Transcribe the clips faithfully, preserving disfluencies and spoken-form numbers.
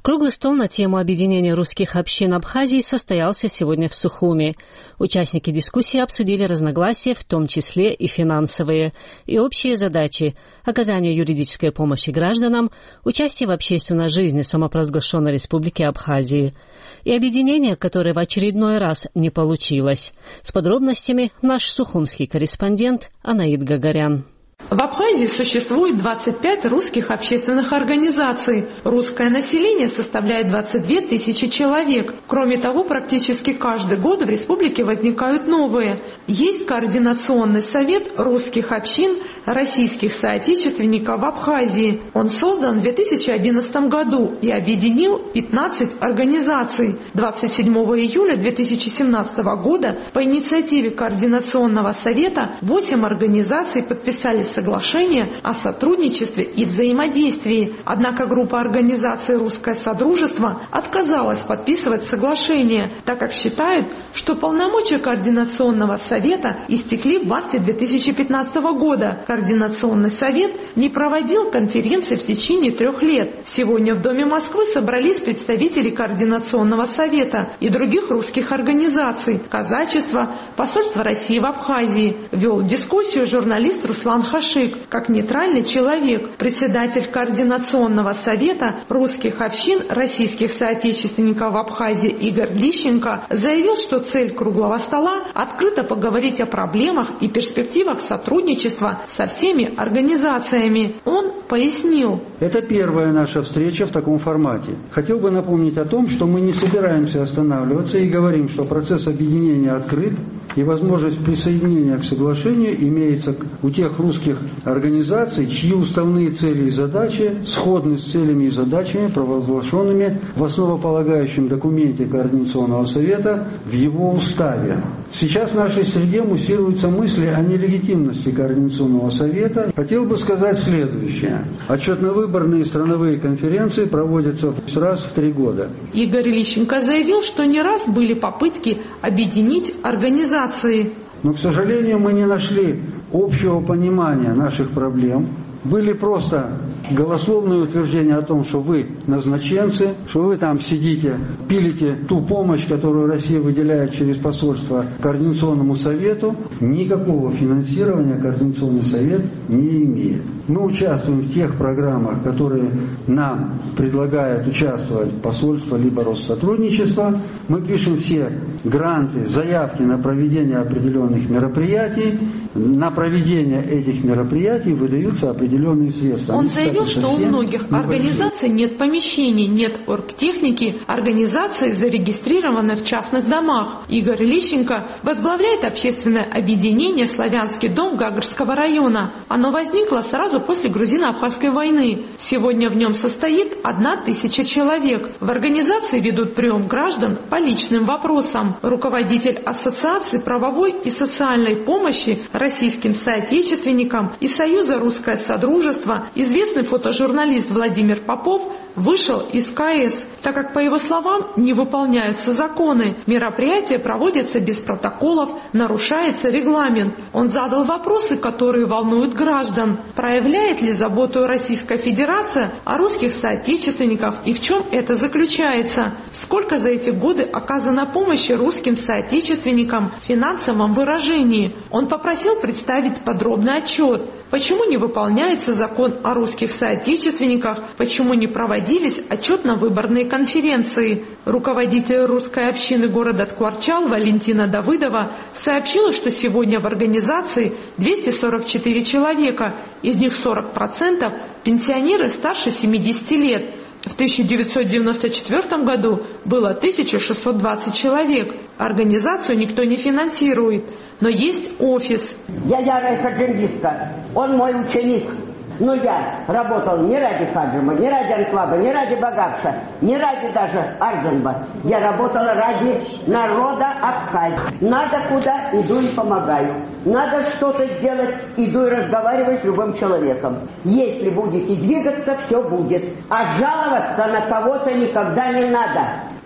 Круглый стол на тему объединения русских общин Абхазии состоялся сегодня в Сухуми. Участники дискуссии обсудили разногласия, в том числе и финансовые, и общие задачи – оказание юридической помощи гражданам, участие в общественной жизни самопровозглашенной Республики Абхазии и объединение, которое в очередной раз не получилось. С подробностями наш сухумский корреспондент Анаид Гагарян. В Абхазии существует двадцать пять русских общественных организаций. Русское население составляет двадцать две тысячи человек. Кроме того, практически каждый год в республике возникают новые. Есть Координационный совет русских общин российских соотечественников в Абхазии. Он создан в две тысячи одиннадцатом году и объединил пятнадцать организаций. двадцать седьмого июля две тысячи семнадцатого года по инициативе Координационного совета восемь организаций подписали соглашение о сотрудничестве и взаимодействии. Однако группа организаций «Русское Содружество» отказалась подписывать соглашение, так как считают, что полномочия Координационного совета истекли в марте две тысячи пятнадцатого года. Координационный совет не проводил конференции в течение трех лет. Сегодня в Доме Москвы собрались представители Координационного совета и других русских организаций, казачества, посольства России в Абхазии. Вел дискуссию журналист Руслан Хашик. Как нейтральный человек, председатель Координационного совета русских общин российских соотечественников в Абхазии Игорь Лищенко заявил, что цель круглого стола – открыто поговорить о проблемах и перспективах сотрудничества со всеми организациями. Он пояснил. Это первая наша встреча в таком формате. Хотел бы напомнить о том, что мы не собираемся останавливаться и говорим, что процесс объединения открыт и возможность присоединения к соглашению имеется у тех русских организаций, чьи уставные цели и задачи сходны с целями и задачами, провозглашенными в основополагающем документе Координационного совета в его уставе. Сейчас в нашей среде муссируются мысли о нелегитимности Координационного совета. Хотел бы сказать следующее. Отчетно-выборные страновые конференции проводятся раз в три года. Игорь Лищенко заявил, что не раз были попытки объединить организации. Но, к сожалению, мы не нашли общего понимания наших проблем. Были просто голословные утверждения о том, что вы назначенцы, что вы там сидите, пилите ту помощь, которую Россия выделяет через посольство Координационному совету. Никакого финансирования Координационный совет не имеет. Мы участвуем в тех программах, которые нам предлагает участвовать посольство либо Россотрудничество. Мы пишем все гранты, заявки на проведение определенных мероприятий. На проведение этих мероприятий выдаются определенные средства. Он заявил, что у многих организаций нет помещений, нет оргтехники, организации зарегистрированы в частных домах. Игорь Лищенко возглавляет общественное объединение «Славянский дом» Гагарского района. Оно возникло сразу после грузино-абхазской войны. Сегодня в нем состоит одна тысяча человек. В организации ведут прием граждан по личным вопросам. Руководитель Ассоциации правовой и социальной помощи российским соотечественникам и Союза «Русское Содружество», известный фотожурналист Владимир Попов, вышел из КС, так как, по его словам, не выполняются законы. Мероприятия проводятся без протоколов, нарушается регламент. Он задал вопросы, которые волнуют граждан. Проявляет ли заботу Российская Федерация о русских соотечественниках и в чем это заключается? Сколько за эти годы оказано помощи русским соотечественникам в финансовом выражении? Он попросил представить подробный отчет. Почему не выполняется закон о русских соотечественниках? Почему не проводились отчетно-выборные конференции? Руководитель русской общины города Ткварчал Валентина Давыдова сообщила, что сегодня в организации двести сорок четыре человека, из них сорок процентов пенсионеры старше семидесяти лет. В тысяча девятьсот девяносто четвёртом году было тысяча шестьсот двадцать человек. Организацию никто не финансирует, но есть офис. Я ярая хаджингистка, он мой ученик. Но я работал не ради Хаджима, не ради Анклаба, не ради Багакша, не ради даже Арденба. Я работала ради народа Абхазии. Надо куда, иду и помогаю. Надо что-то сделать, иду и разговариваю с любым человеком. Если будете двигаться, все будет. А жаловаться на кого-то никогда не надо.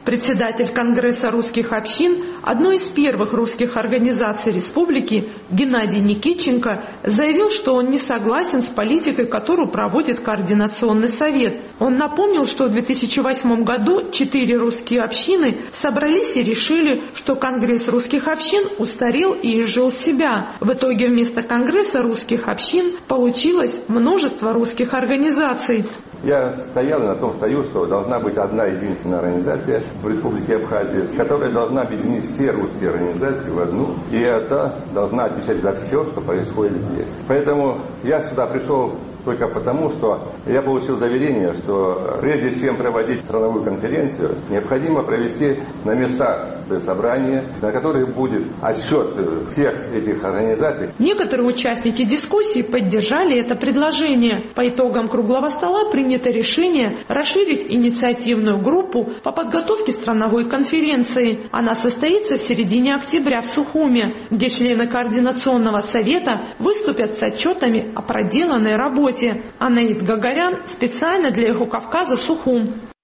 Председатель Конгресса русских общин одной из первых русских организаций республики Геннадий Никитченко заявил, что он не согласен с политикой, которую проводит Координационный совет. Он напомнил, что в две тысячи восьмом году четыре русские общины собрались и решили, что Конгресс русских общин устарел и изжил себя. В итоге вместо Конгресса русских общин получилось множество русских организаций. Я стоял и на том стою, что должна быть одна единственная организация в Республике Абхазия, которая должна объединить все русские организации в одну, и это должна отвечать за все, что происходит здесь. Поэтому я сюда пришел только потому, что я получил заверение, что прежде чем проводить страновую конференцию, необходимо провести на местах собрания, на которых будет отсчет всех этих организаций. Некоторые участники дискуссии поддержали это предложение. По итогам круглого стола принято решение расширить инициативную группу по подготовке страновой конференции. Она состоится в середине октября в Сухуме, где члены Координационного совета выступят с отчетами о проделанной работе. Анаит Гагарян специально для Эхо Кавказа, Сухум.